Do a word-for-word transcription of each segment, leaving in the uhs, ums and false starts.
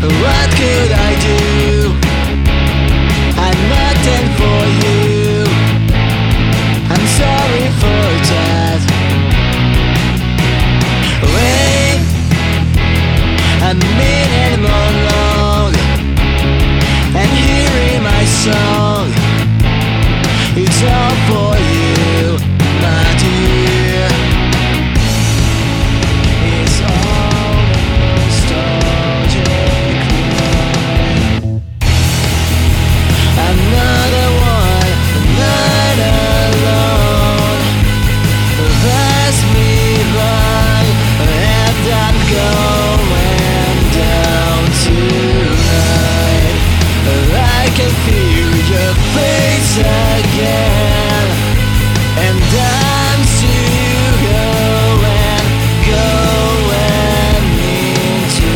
What could I do? I'm nothing for you. I'm sorry for that. Wait a minute more long and hearing my song. It's all for you, my dear. It's all nostalgic cry. Another one, not alone. Pass me by, and I'm going down tonight. I can feel your face again, and I'm still going, going into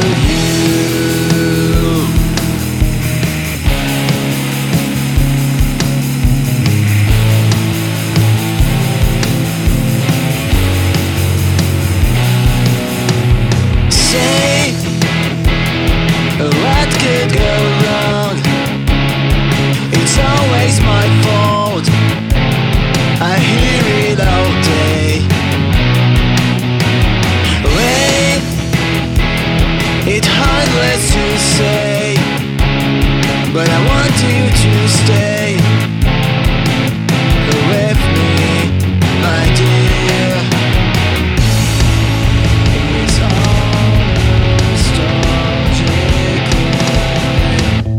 you. Say, what could go wrong? It's always my fault. I hear it all day. Wait, it's heartless to say, but I want you to stay with me, my dear. It's all nostalgic cry.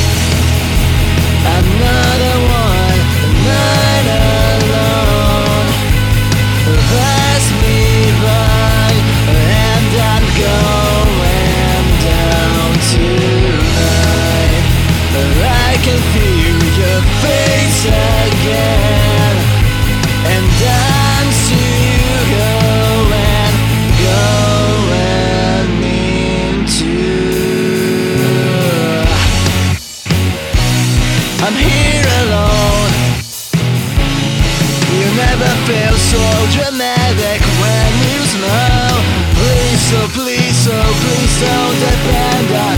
Another one, not alone. Pass me by, and I'm going down tonight. I can feel your face again, and I'm still going, going into. I'm here alone. You never feel so dramatic when you smile. Please, oh please, oh please don't depend on